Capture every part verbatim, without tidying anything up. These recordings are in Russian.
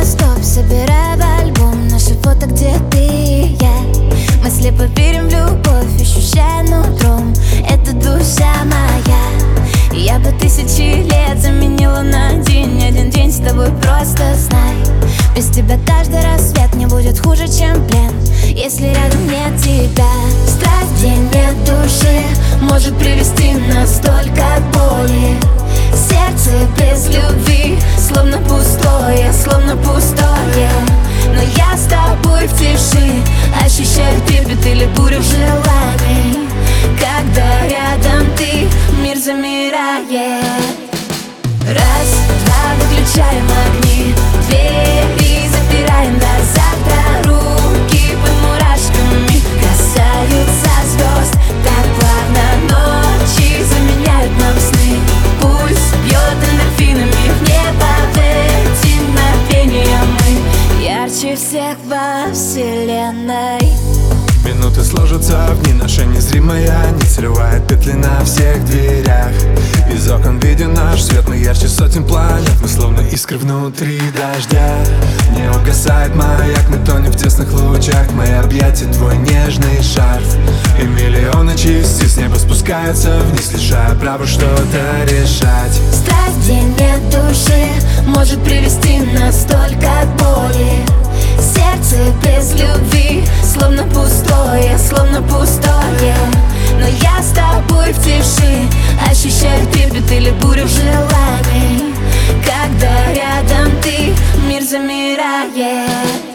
стоп, собирай в альбом наши фото, где ты и я. Мы слепо верим в любовь, ощущая нутром, это душа моя. Я бы тысячи лет заменила на день, один день с тобой, просто знай. Без тебя каждый рассвет мне будет хуже, чем плен, если рядом нет тебя. Страсть, где нет души, может привести нас только к боли. Сердце без любви, словно пустое, словно пустое. Но я с тобой в тиши, ощущаю трепет или бурю желаний. Когда рядом ты, мир замирает. Раз, два, выключаем огни, двери запираем до завтра. Руки под мурашками касаются звезд, так плавно ночи заменяют нам сны. Пульс бьет эндорфинами в небо, в эти мгновения мы ярче всех во вселенной. Минуты сложатся в дни, наша незримая нить срывает петли на всех дверях. Из окон виден наш свет, мы ярче сотен планет, мы словно искры внутри дождя. Не угасает маяк, мы тонем в тесных лучах, мои объятия, твой нежный шарф. И миллионы частиц с неба спускаются вниз, лишая права что-то решать. Страсть, где нет души, может привести нас только к боли. Сердце без любви, словно пустое, словно пустое. Но я с тобой в тиши, ощущаю трепет или бурю желаний. Когда рядом ты, мир замирает.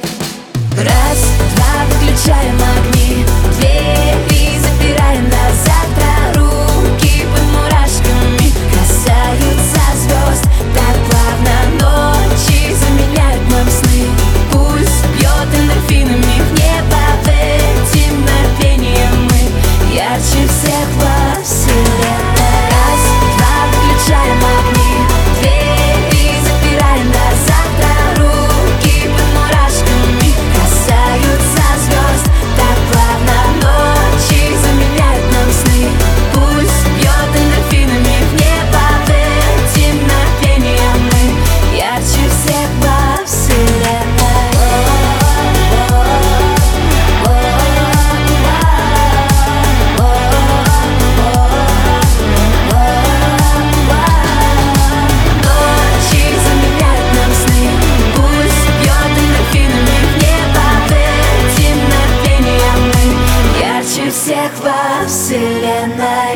Раз, два, выключаем огни, двери запираем до завтра. Руки под мурашками касаются звезд, так плавно ночи заменяют нам сны. Пульс бьет эндорфинами в небо, в эти мгновения мы ярче всех во вселенной. Раз, два, выключаем огни, двери запираем до завтра. Руки под мурашками касаются звезд, так плавно ночи заменяют нам сны. Пульс бьет эндорфинами в небо, в эти мгновения мы ярче всех во вселенной. Всех во вселенной.